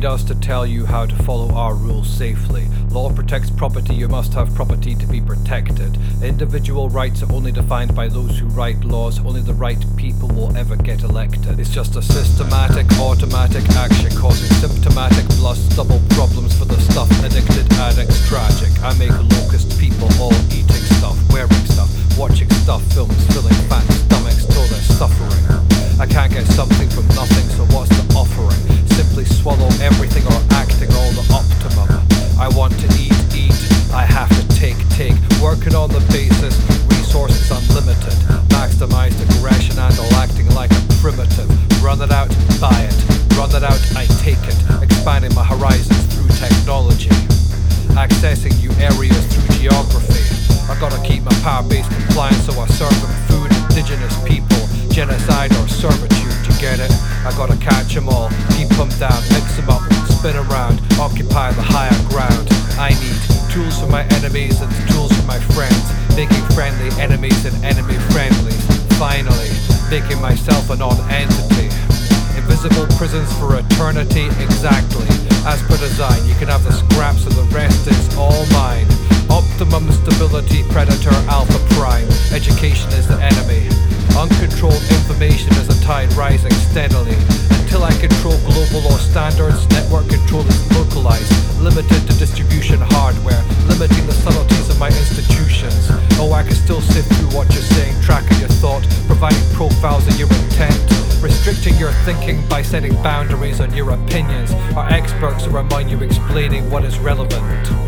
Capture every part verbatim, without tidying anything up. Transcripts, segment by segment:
us to tell you how to follow our rules safely. Law protects property, you must have property to be protected. Individual rights are only defined by those who write laws, only the right people will ever get elected. It's just a systematic, automatic action causing symptomatic plus double problems for the stuff addicted addicts. Tragic, I make locust people all eating stuff, wearing stuff, watching stuff, films, filling fat stomachs till they're suffering. I can't get something from nothing, so what's the offering? Simply swallow everything or acting all the optimum. I want to eat, eat, I have to take, take. Working on the basis, resources unlimited. Maximized aggression and all acting like a primitive. Run it out, buy it. Run it out, I take it. Expanding my horizons through technology. Accessing new areas through geography. I gotta keep my power base compliant, so I serve them food, indigenous people, genocide or servitude, you get it? I gotta catch them all, keep them down, mix them up, spin around, occupy the higher ground. I need tools for my enemies and tools for my friends, making friendly enemies and enemy friendlies. Finally, making myself a non-entity. Invisible prisons for eternity, exactly. As per design, you can have the scraps and the rest is all mine. Optimum stability, predator, alpha prime. Education is the enemy. Uncontrolled information is a tide rising steadily. Until I control global law standards, network control is localized, limited to distribution hardware, limiting the subtleties of my institutions. Oh, I can still sift through what you're saying, tracking your thought, providing profiles of your intent, restricting your thinking by setting boundaries on your opinions. Our experts to remind you explaining what is relevant.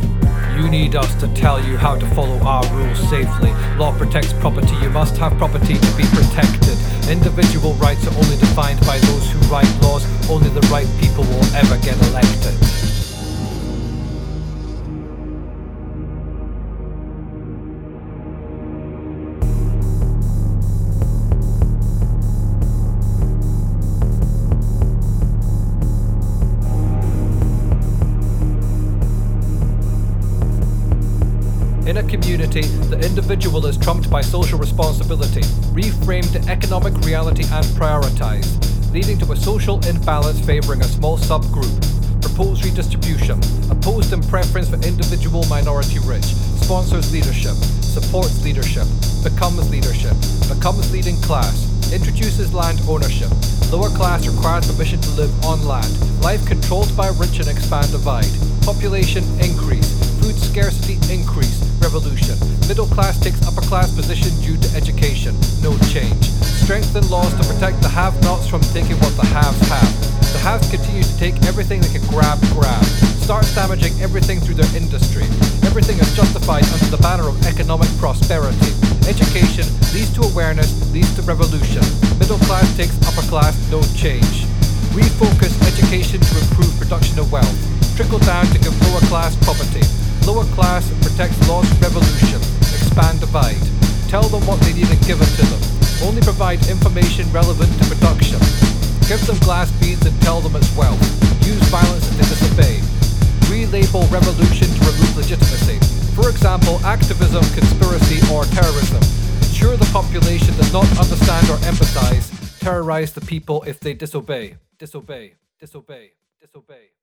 You need us to tell you how to follow our rules safely. Law protects property, you must have property to be protected. Individual rights are only defined by those who write laws, only the right people will ever get elected. In a community, the individual is trumped by social responsibility, reframed to economic reality and prioritized, leading to a social imbalance favoring a small subgroup. Proposed redistribution, opposed in preference for individual minority rich, sponsors leadership, supports leadership, becomes leadership, becomes leading class, introduces land ownership, lower class requires permission to live on land, life controlled by rich and expand divide, population increase, food scarcity increase, revolution, middle class takes upper class position due to education, no change, strengthen laws to protect the have-nots from taking what the haves have, the haves continue to take everything they can grab, grab, starts damaging everything through their industry, everything is justified under the banner of economic prosperity, education leads to awareness, leads to revolution, middle class takes upper class, no change, refocus education to improve production of wealth, trickle down to give lower class property, lower class protects laws, revolution, expand divide, tell them what they need and give it to them, only provide information relevant to production, give them glass beads and tell them it's wealth, use violence and they disobey, relabel revolution to remove legitimacy, for example, activism, conspiracy or terrorism, ensure the population does not understand or empathize, terrorize the people if they disobey, disobey, disobey, disobey.